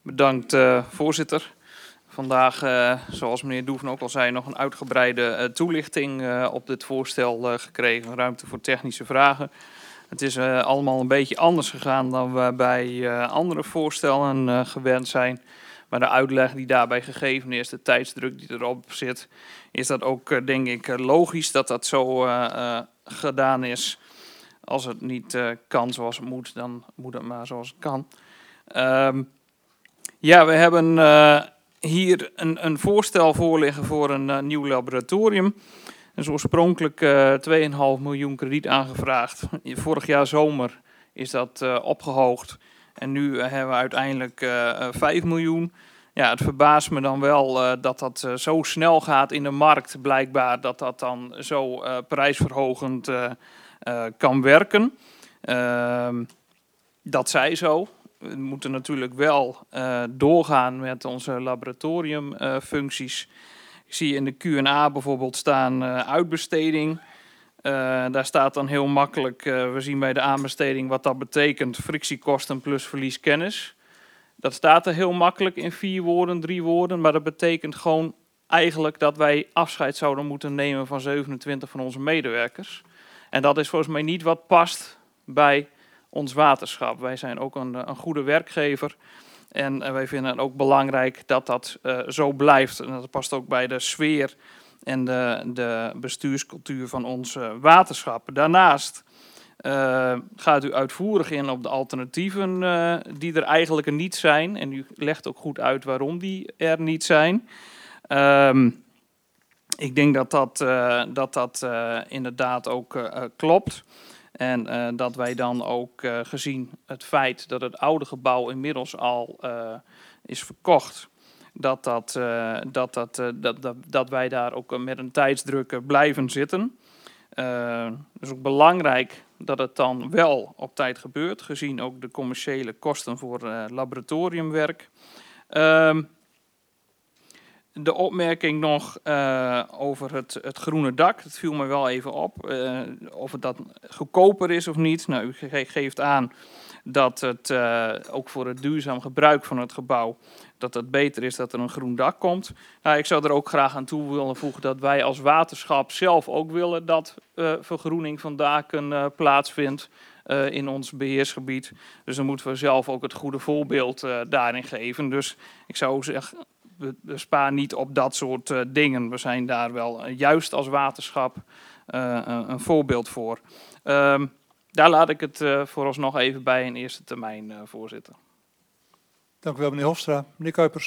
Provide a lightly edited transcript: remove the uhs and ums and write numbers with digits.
Bedankt, voorzitter. Vandaag, zoals meneer Doeven ook al zei, nog een uitgebreide toelichting op dit voorstel gekregen. Ruimte voor technische vragen. Het is allemaal een beetje anders gegaan dan we bij andere voorstellen gewend zijn. Maar de uitleg die daarbij gegeven is, de tijdsdruk die erop zit, is dat ook, denk ik, logisch dat dat zo gedaan is. Als het niet kan zoals het moet, dan moet het maar zoals het kan. Ja, we hebben hier een voorstel voor liggen voor een nieuw laboratorium. Er is oorspronkelijk 2,5 miljoen krediet aangevraagd. Vorig jaar zomer is dat opgehoogd. En nu hebben we uiteindelijk 5 miljoen. Ja, het verbaast me dan wel dat dat zo snel gaat in de markt. Blijkbaar dat dat dan zo prijsverhogend kan werken. Dat zij zo. We moeten natuurlijk wel doorgaan met onze laboratoriumfuncties. Ik zie in de Q&A bijvoorbeeld staan uitbesteding. Daar staat dan heel makkelijk, we zien bij de aanbesteding wat dat betekent. Frictiekosten plus verlies kennis. Dat staat er heel makkelijk in 4 woorden, 3 woorden. Maar dat betekent gewoon eigenlijk dat wij afscheid zouden moeten nemen van 27 van onze medewerkers. En dat is volgens mij niet wat past bij ons waterschap. Wij zijn ook een goede werkgever. En wij vinden het ook belangrijk dat dat zo blijft. En dat past ook bij de sfeer en de bestuurscultuur van ons waterschap. Daarnaast gaat u uitvoerig in op de alternatieven die er eigenlijk niet zijn. En u legt ook goed uit waarom die er niet zijn. Ik denk dat dat inderdaad ook klopt. En dat wij dan ook gezien het feit dat het oude gebouw inmiddels al is verkocht, dat wij daar ook met een tijdsdruk blijven zitten. Het is ook belangrijk dat het dan wel op tijd gebeurt, gezien ook de commerciële kosten voor laboratoriumwerk. De opmerking nog over het groene dak. Dat viel me wel even op. Of het dat goedkoper is of niet. Nou, u geeft aan dat het ook voor het duurzaam gebruik van het gebouw, dat het beter is dat er een groen dak komt. Nou, ik zou er ook graag aan toe willen voegen dat wij als waterschap zelf ook willen dat vergroening van daken plaatsvindt in ons beheersgebied. Dus dan moeten we zelf ook het goede voorbeeld daarin geven. Dus ik zou zeggen, we sparen niet op dat soort dingen. We zijn daar wel juist als waterschap een voorbeeld voor. Daar laat ik het vooralsnog even bij in eerste termijn, voorzitter. Dank u wel, meneer Hofstra. Meneer Kuipers.